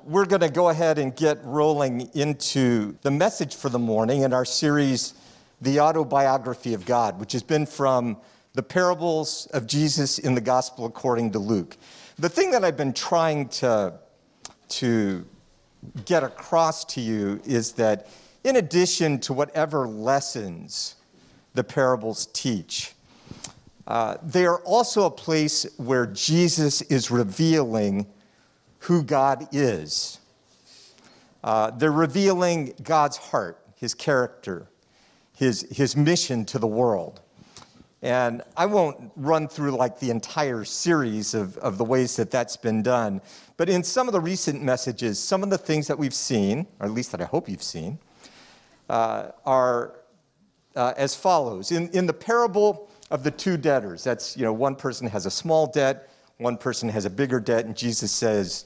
We're going to go ahead and get rolling into the message for the morning in our series, The Autobiography of God, which has been from the parables of Jesus in the Gospel according to Luke. The thing that I've been trying to get across to you is that in addition to whatever lessons the parables teach, they are also a place where Jesus is revealing who God is. They're revealing God's heart, his character, his mission to the world. And I won't run through like the entire series of the ways that that's been done, but in some of the recent messages, some of the things that we've seen, or at least that I hope you've seen, are as follows. In the parable of the two debtors, that's, one person has a small debt, one person has a bigger debt, and Jesus says,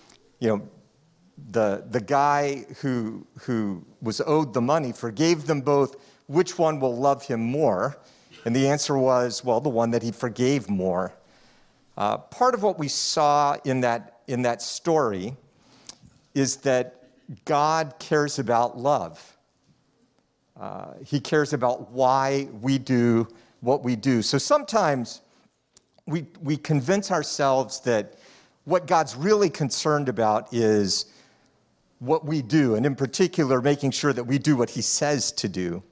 the guy who was owed the money forgave them both. Which one will love him more? And the answer was, well, the one that he forgave more. Part of what we saw in that story is that God cares about love. He cares about why we do what we do. So sometimes we convince ourselves that what God's really concerned about is what we do, and in particular, making sure that we do what he says to do.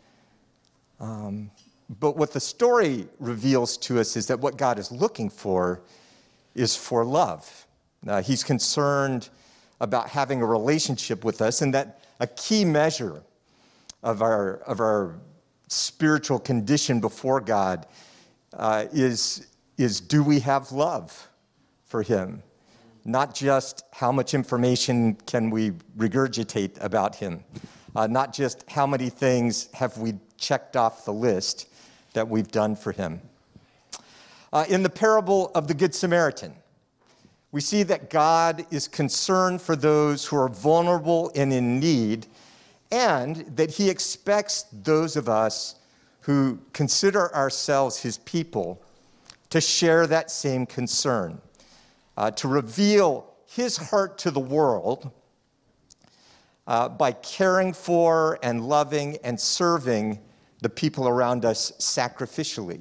But what the story reveals to us is that what God is looking for is for love. He's concerned about having a relationship with us, and that a key measure of our spiritual condition before God is do we have love for him? Not just how much information can we regurgitate about him, not just how many things have we checked off the list that we've done for him. In the parable of the Good Samaritan, we see that God is concerned for those who are vulnerable and in need, and that he expects those of us who consider ourselves his people to share that same concern, to reveal his heart to the world by caring for and loving and serving the people around us sacrificially.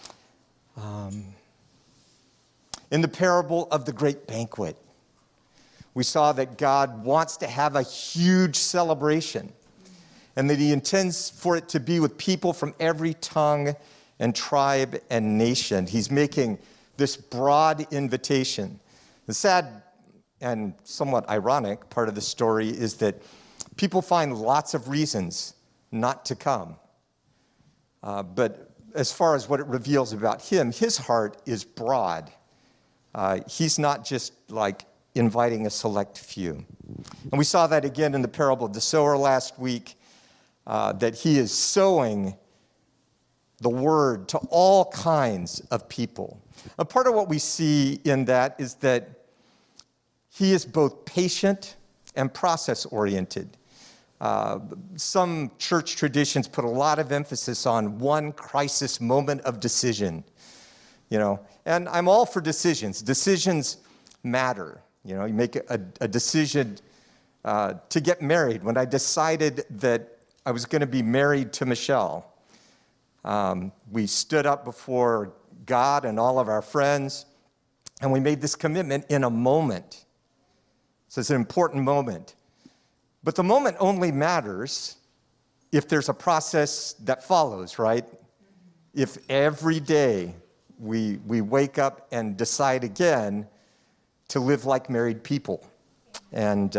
In the parable of the great banquet, we saw that God wants to have a huge celebration, and that he intends for it to be with people from every tongue and tribe and nation. He's making this broad invitation. The sad and somewhat ironic part of the story is that people find lots of reasons not to come. But as far as what it reveals about him, his heart is broad. He's not just like inviting a select few. And we saw that again in the parable of the sower last week, that he is sowing the word to all kinds of people. A part of what we see in that is that he is both patient and process-oriented. Some church traditions put a lot of emphasis on one crisis moment of decision, and I'm all for decisions. Decisions matter. You make a decision to get married. When I decided that I was going to be married to Michelle, we stood up before God and all of our friends, and we made this commitment in a moment. So it's an important moment. But the moment only matters if there's a process that follows, right? If every day we wake up and decide again to live like married people. And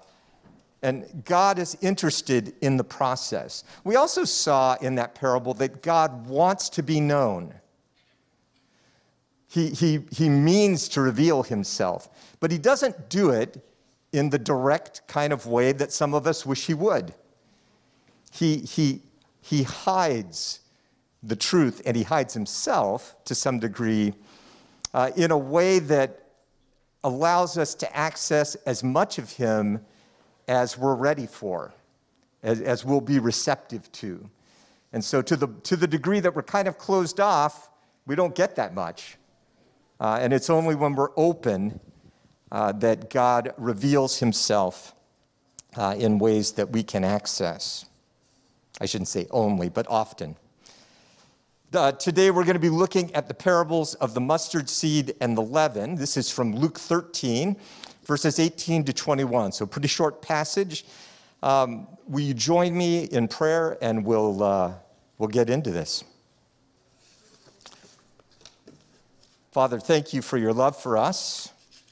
God is interested in the process. We also saw in that parable that God wants to be known. He means to reveal himself, but he doesn't do it in the direct kind of way that some of us wish he would. He hides the truth, and he hides himself to some degree in a way that allows us to access as much of him as we're ready for, as we'll be receptive to. And so to the degree that we're kind of closed off, we don't get that much. And it's only when we're open that God reveals himself in ways that we can access. I shouldn't say only, but often. Today we're going to be looking at the parables of the mustard seed and the leaven. This is from Luke 13, verses 18 to 21. So pretty short passage. Will you join me in prayer, and we'll get into this. Father, thank you for your love for us.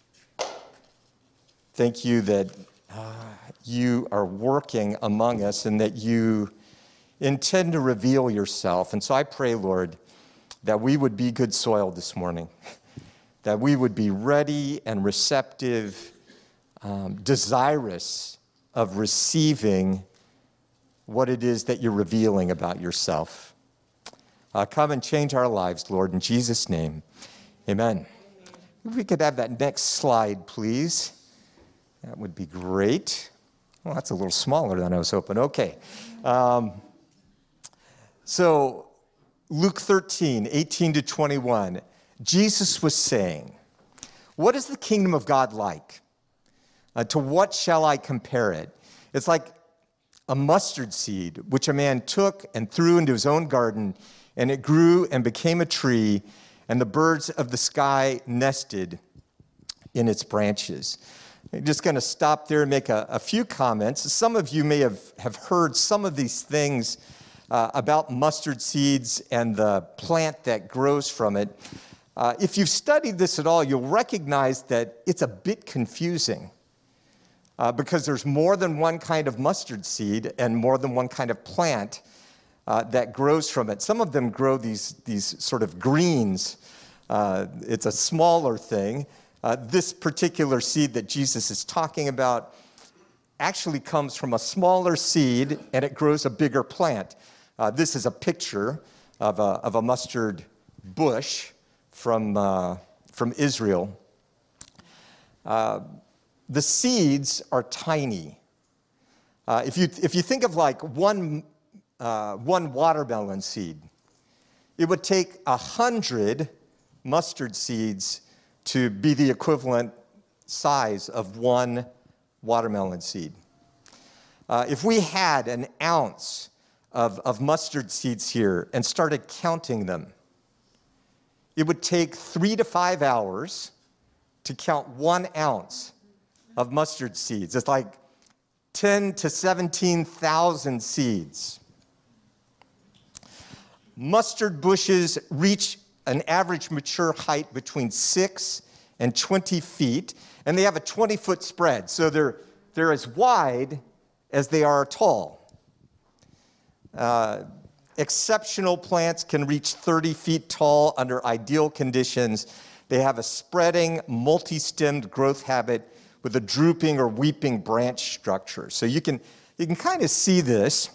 Thank you that you are working among us and that you intend to reveal yourself. And so I pray, Lord, that we would be good soil this morning, that we would be ready and receptive, desirous of receiving what it is that you're revealing about yourself. Come and change our lives, Lord, in Jesus' name. Amen. If we could have that next slide, please. That would be great. Well, that's a little smaller than I was hoping. Okay. So Luke 13, 18 to 21, Jesus was saying, "What is the kingdom of God like? To what shall I compare it? It's like a mustard seed, which a man took and threw into his own garden, and it grew and became a tree, and the birds of the sky nested in its branches." I'm just going to stop there and make a few comments. Some of you may have heard some of these things about mustard seeds and the plant that grows from it. If you've studied this at all, you'll recognize that it's a bit confusing because there's more than one kind of mustard seed and more than one kind of plant that grows from it. Some of them grow these sort of greens. It's a smaller thing. This particular seed that Jesus is talking about actually comes from a smaller seed, and it grows a bigger plant. This is a picture of a mustard bush from Israel. The seeds are tiny. If you think of like one watermelon seed, it would take 100 mustard seeds to be the equivalent size of one watermelon seed. If we had an ounce of mustard seeds here and started counting them, it would take 3 to 5 hours to count 1 ounce of mustard seeds. It's like 10 to 17,000 seeds. Mustard bushes reach an average mature height between 6 and 20 feet, and they have a 20-foot spread, so they're as wide as they are tall. Exceptional plants can reach 30 feet tall under ideal conditions. They have a spreading, multi-stemmed growth habit with a drooping or weeping branch structure. So you can kind of see this.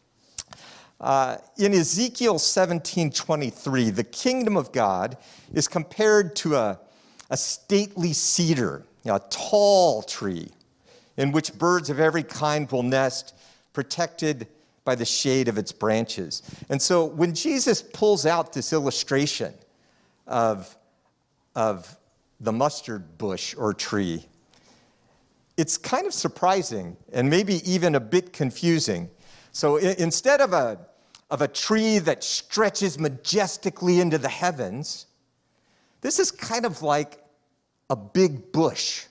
In Ezekiel 17:23, the kingdom of God is compared to a stately cedar, a tall tree, in which birds of every kind will nest, protected by the shade of its branches. And so when Jesus pulls out this illustration of the mustard bush or tree, it's kind of surprising and maybe even a bit confusing. So instead of a tree that stretches majestically into the heavens, this is kind of like a big bush.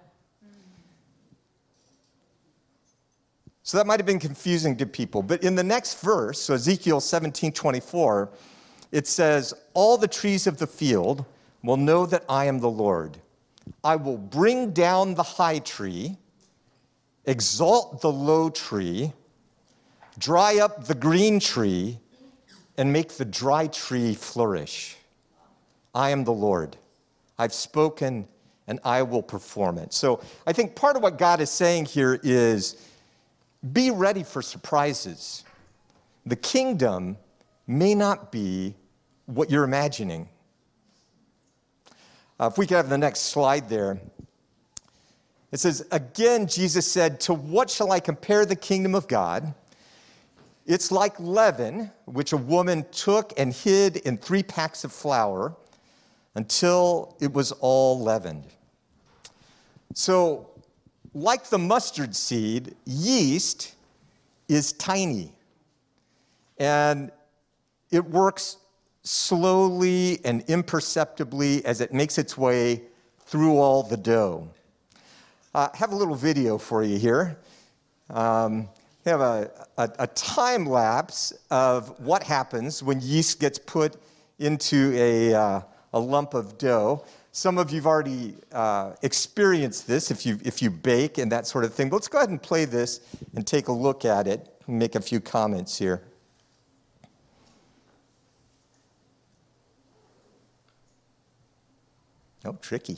So that might have been confusing to people. But in the next verse, so Ezekiel 17:24, it says, "All the trees of the field will know that I am the Lord. I will bring down the high tree, exalt the low tree, dry up the green tree, and make the dry tree flourish. I am the Lord. I've spoken, and I will perform it." So I think part of what God is saying here is, be ready for surprises. The kingdom may not be what you're imagining. If we could have the next slide there. It says, "Again, Jesus said, 'To what shall I compare the kingdom of God? It's like leaven, which a woman took and hid in 3 packs of flour until it was all leavened.'" So, like the mustard seed, yeast is tiny. And it works slowly and imperceptibly as it makes its way through all the dough. I have a little video for you here. We have a time lapse of what happens when yeast gets put into a lump of dough. Some of you've already experienced this if you bake and that sort of thing. But let's go ahead and play this and take a look at it and make a few comments here. Oh, tricky.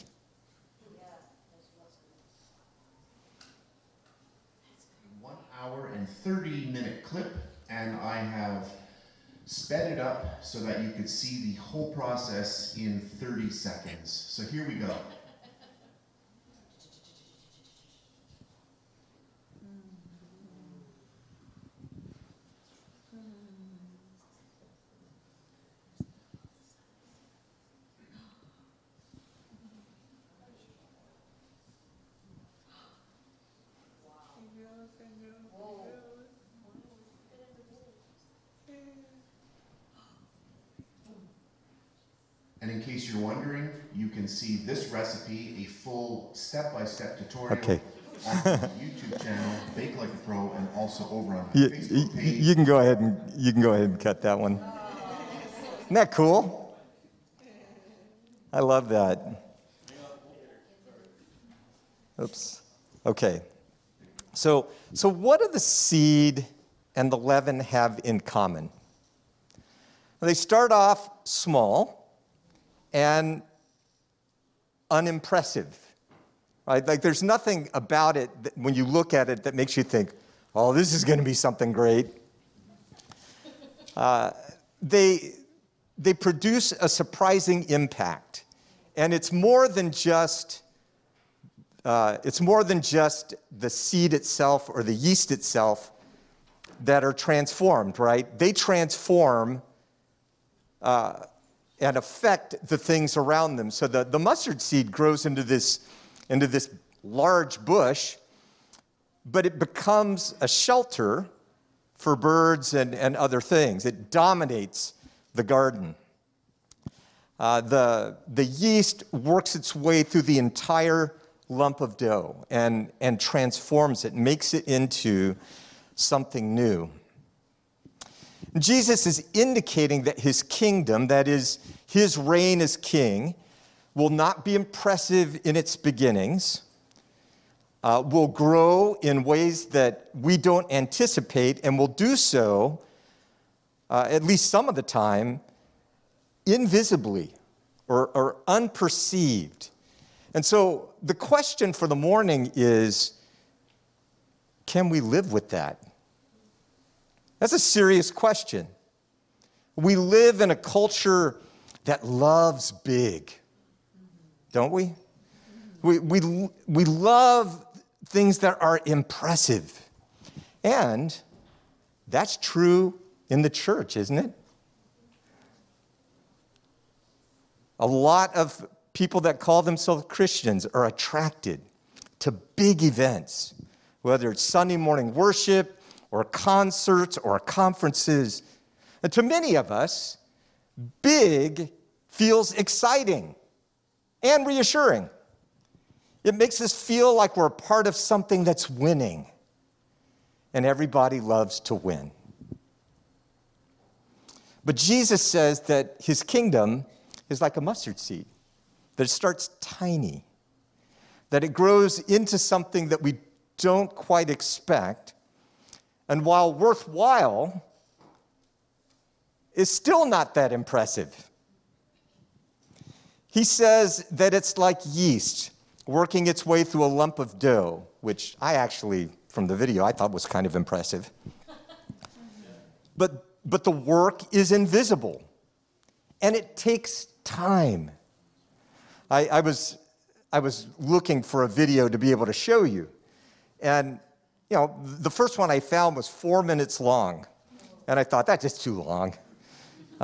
1 hour and 30-minute clip, and I have sped it up so that you could see the whole process in 30 seconds. So here we go. And in case you're wondering, you can see this recipe, a full step-by-step tutorial on the YouTube channel, Bake Like a Pro, and also over on my Facebook page. You can go ahead and cut that one. Isn't that cool? I love that. Oops. Okay. So what do the seed and the leaven have in common? Well, they start off small and unimpressive, right? Like there's nothing about it that, when you look at it, that makes you think, oh, this is going to be something great. They produce a surprising impact, and it's more than just the seed itself or the yeast itself that are transformed, right? They transform and affect the things around them. So the mustard seed grows into this large bush, but it becomes a shelter for birds and other things. It dominates the garden. The yeast works its way through the entire lump of dough and transforms it, makes it into something new. Jesus is indicating that his kingdom, that is, his reign as king, will not be impressive in its beginnings, will grow in ways that we don't anticipate, and will do so, at least some of the time, invisibly or unperceived. And so the question for the morning is, can we live with that? That's a serious question. We live in a culture that loves big, don't we? We love things that are impressive. And that's true in the church, isn't it? A lot of people that call themselves Christians are attracted to big events, whether it's Sunday morning worship, or concerts, or conferences. And to many of us, big feels exciting and reassuring. It makes us feel like we're a part of something that's winning. And everybody loves to win. But Jesus says that his kingdom is like a mustard seed, that it starts tiny, that it grows into something that we don't quite expect, and while worthwhile, is still not that impressive. He says that it's like yeast working its way through a lump of dough, which I actually, from the video, I thought was kind of impressive. But the work is invisible, and it takes time. I was looking for a video to be able to show you, and the first one I found was 4 minutes long, and I thought, that's just too long. So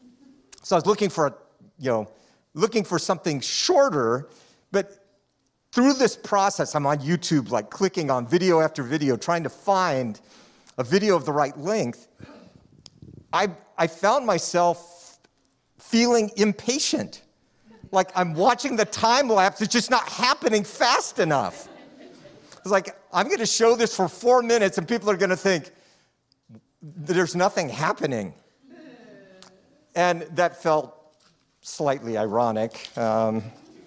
I was looking for something shorter, but through this process, I'm on YouTube, like clicking on video after video, trying to find a video of the right length. I found myself feeling impatient. Like I'm watching the time lapse, it's just not happening fast enough. It's like, I'm going to show this for 4 minutes and people are going to think there's nothing happening. And that felt slightly ironic. But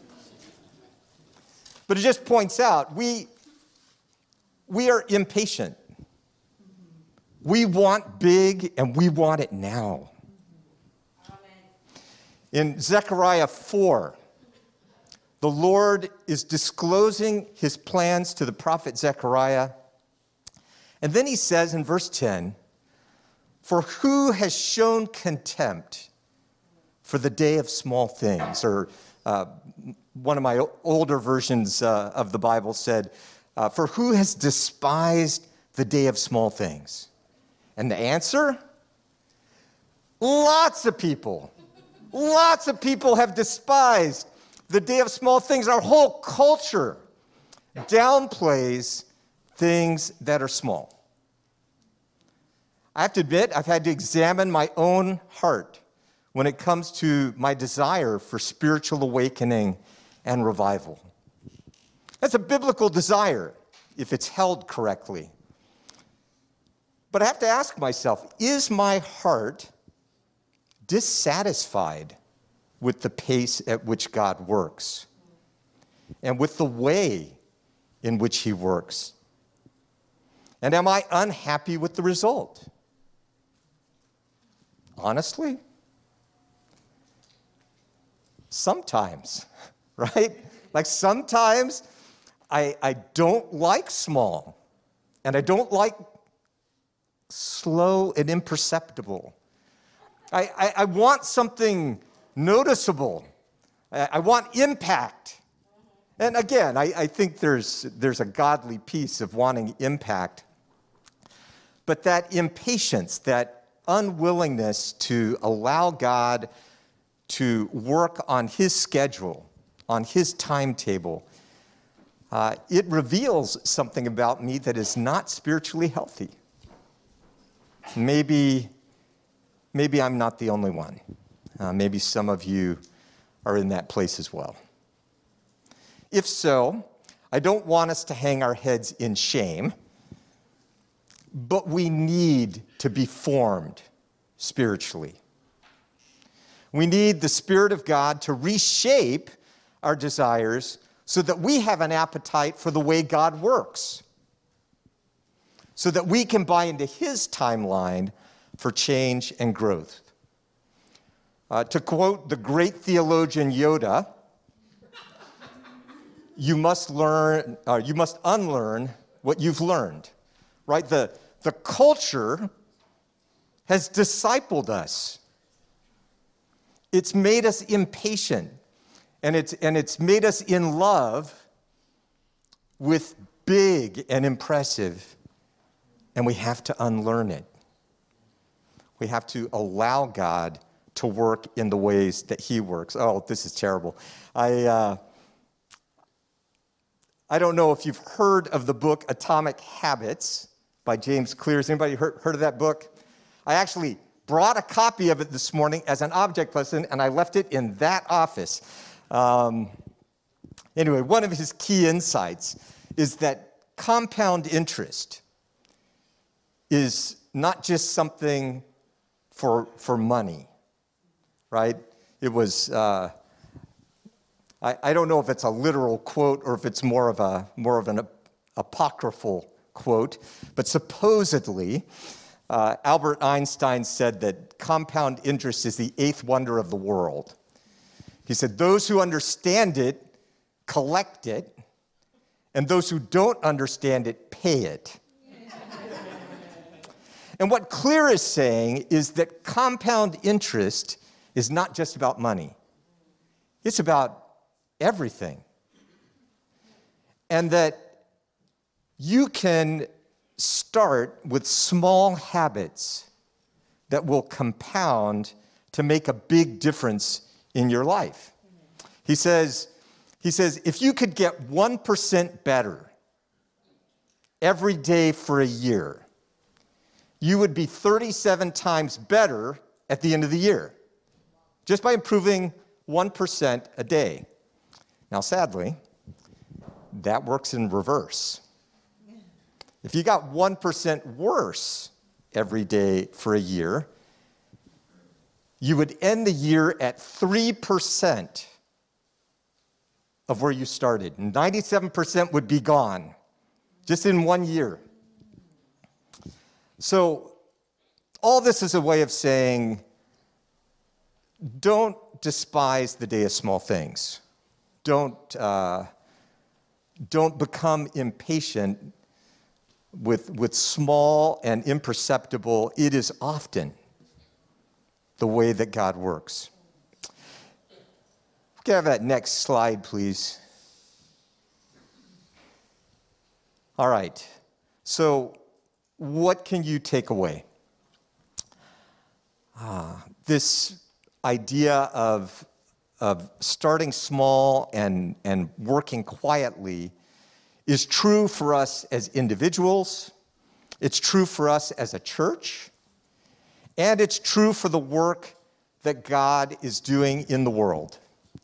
it just points out, we are impatient. We want big and we want it now. In Zechariah 4, the Lord is disclosing his plans to the prophet Zechariah. And then he says in verse 10, "For who has shown contempt for the day of small things?" Or one of my older versions of the Bible said, "For who has despised the day of small things?" And the answer? Lots of people. Lots of people have despised the day of small things. Our whole culture downplays things that are small. I have to admit, I've had to examine my own heart when it comes to my desire for spiritual awakening and revival. That's a biblical desire if it's held correctly. But I have to ask myself, is my heart dissatisfied with the pace at which God works and with the way in which he works? And am I unhappy with the result? Honestly, sometimes, right? Like sometimes I don't like small, and I don't like slow and imperceptible. I want something noticeable. I want impact. And again, I think there's a godly piece of wanting impact. But that impatience, that unwillingness to allow God to work on his schedule, on his timetable, it reveals something about me that is not spiritually healthy. Maybe I'm not the only one. Maybe some of you are in that place as well. If so, I don't want us to hang our heads in shame, but we need to be formed spiritually. We need the Spirit of God to reshape our desires so that we have an appetite for the way God works, so that we can buy into his timeline for change and growth. To quote the great theologian Yoda, you must unlearn what you've learned, right? The culture has discipled us. It's made us impatient, and it's made us in love with big and impressive, and we have to unlearn it. We have to allow God to work in the ways that he works. Oh, this is terrible. I don't know if you've heard of the book Atomic Habits by James Clear. Has anybody heard of that book? I actually brought a copy of it this morning as an object lesson, and I left it in that office. Anyway, one of his key insights is that compound interest is not just something for money, right? It was, I don't know if it's a literal quote or if it's more of an apocryphal quote, but supposedly, Albert Einstein said that compound interest is the eighth wonder of the world. He said, those who understand it collect it, and those who don't understand it pay it. And what Clear is saying is that compound interest is not just about money. It's about everything. And that you can start with small habits that will compound to make a big difference in your life. He says, He says, if you could get 1% better every day for a year, you would be 37 times better at the end of the year, just by improving 1% a day. Now, sadly, that works in reverse. If you got 1% worse every day for a year, you would end the year at 3% of where you started. 97% would be gone just in 1 year. So all this is a way of saying, don't despise the day of small things. Don't become impatient with small and imperceptible. It is often the way that God works. Can I have that next slide, please? All right. So what can you take away? This idea of starting small and working quietly is true for us as individuals, it's true for us as a church, and it's true for the work that God is doing in the world.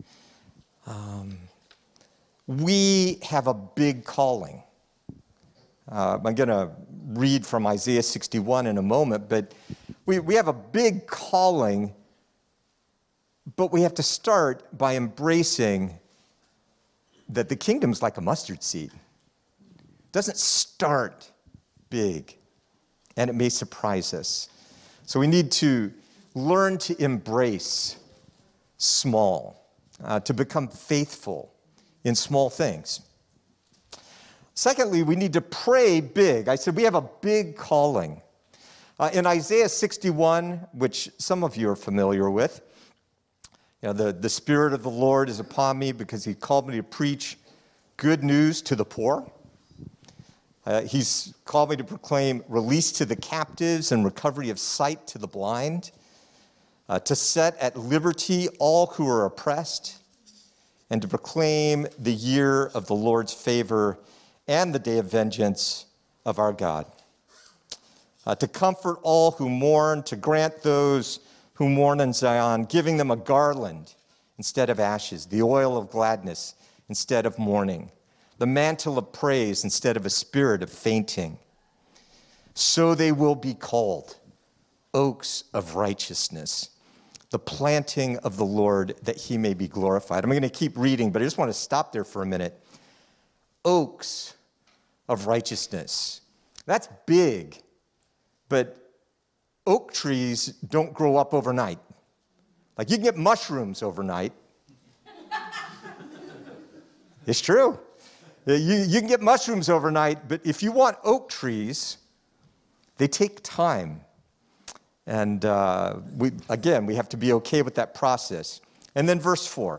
We have a big calling. I'm going to read from Isaiah 61 in a moment, but we have a big calling, but we have to start by embracing that the kingdom's like a mustard seed. It doesn't start big, and it may surprise us. So we need to learn to embrace small, to become faithful in small things. Secondly, we need to pray big. I said we have a big calling. In Isaiah 61, which some of you are familiar with, the Spirit of the Lord is upon me because he called me to preach good news to the poor. He's called me to proclaim release to the captives and recovery of sight to the blind, to set at liberty all who are oppressed, and to proclaim the year of the Lord's favor and the day of vengeance of our God. To comfort all who mourn, to grant those who mourn in Zion, giving them a garland instead of ashes, the oil of gladness instead of mourning, the mantle of praise instead of a spirit of fainting. So they will be called oaks of righteousness, the planting of the Lord, that he may be glorified. I'm going to keep reading, but I just want to stop there for a minute. Oaks of righteousness. That's big, but oak trees don't grow up overnight. Like you can get mushrooms overnight. It's true. You can get mushrooms overnight, but if you want oak trees, they take time. And we have to be okay with that process. And then verse 4.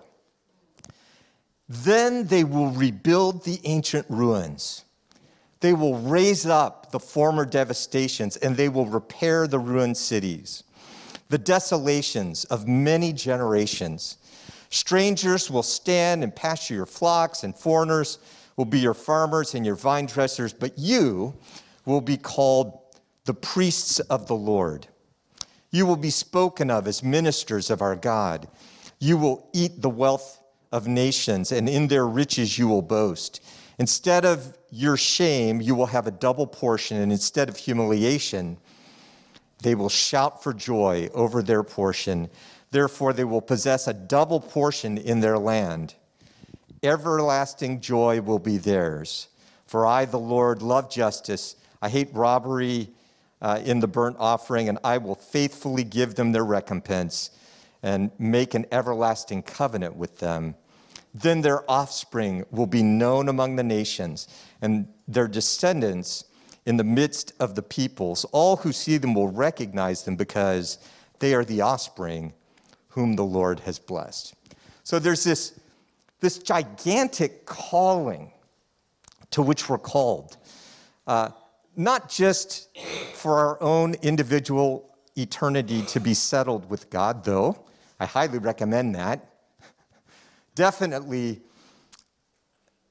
Then they will rebuild the ancient ruins. They will raise up the former devastations, and they will repair the ruined cities, the desolations of many generations. Strangers will stand and pasture your flocks, and foreigners will be your farmers and your vine dressers, but you will be called the priests of the Lord. You will be spoken of as ministers of our God. You will eat the wealth of nations, and in their riches you will boast. Instead of your shame, you will have a double portion, and instead of humiliation, they will shout for joy over their portion. Therefore, they will possess a double portion in their land. Everlasting joy will be theirs. For I, the Lord, love justice. I hate robbery in the burnt offering, and I will faithfully give them their recompense and make an everlasting covenant with them. Then their offspring will be known among the nations, and their descendants in the midst of the peoples. All who see them will recognize them because they are the offspring whom the Lord has blessed. So there's this gigantic calling to which we're called. Not just for our own individual eternity to be settled with God, though I highly recommend that. Definitely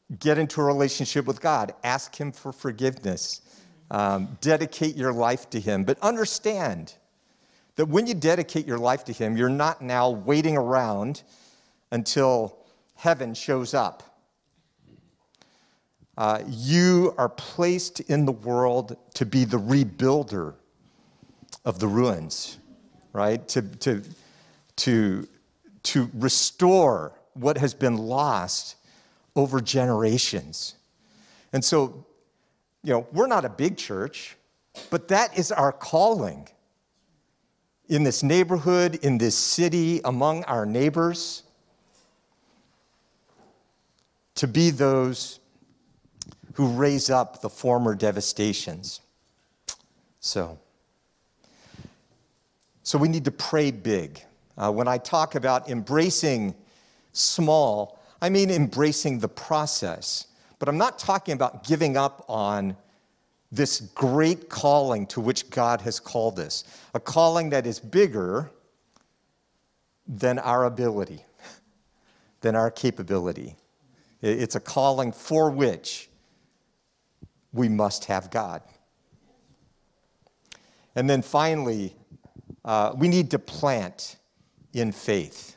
get into a relationship with God. Ask him for forgiveness. Dedicate your life to him. But understand that when you dedicate your life to him, you're not now waiting around until heaven shows up. You are placed in the world to be the rebuilder of the ruins, right? To restore what has been lost over generations. And so, we're not a big church, but that is our calling in this neighborhood, in this city, among our neighbors, to be those who raise up the former devastations. So we need to pray big. When I talk about embracing small, I mean embracing the process. But I'm not talking about giving up on this great calling to which God has called us, a calling that is bigger than our ability, than our capability. It's a calling for which we must have God. And then finally, we need to plant in faith.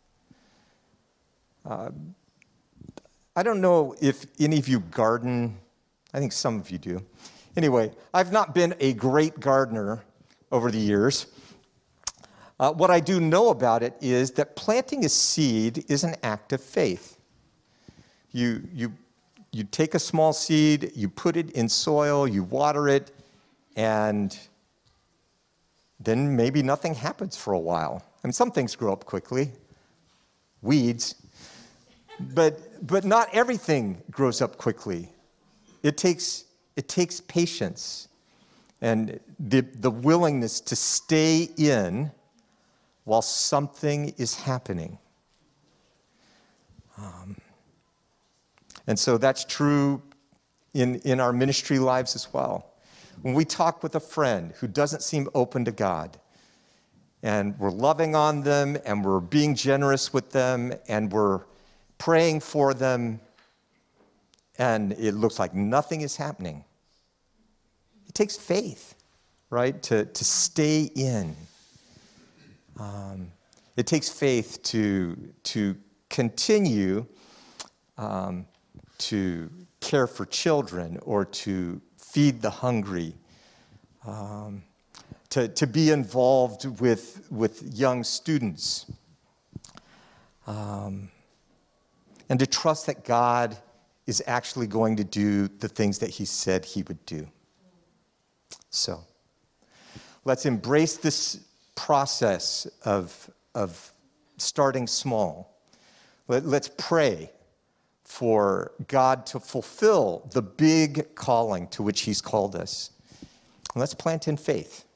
I don't know if any of you garden. I think some of you do. Anyway, I've not been a great gardener over the years. What I do know about it is that planting a seed is an act of faith. You take a small seed, you put it in soil, you water it, and then maybe nothing happens for a while. I mean, some things grow up quickly, weeds, but not everything grows up quickly. It takes patience and the willingness to stay in while something is happening. And so that's true in our ministry lives as well. When we talk with a friend who doesn't seem open to God, and we're loving on them, and we're being generous with them, and we're praying for them, and it looks like nothing is happening. It takes faith, right, to stay in. It takes faith to continue to care for children or to feed the hungry, to be involved with young students, and to trust that God is actually going to do the things that he said he would do. So let's embrace this process of starting small. Let's pray for God to fulfill the big calling to which he's called us. And let's plant in faith.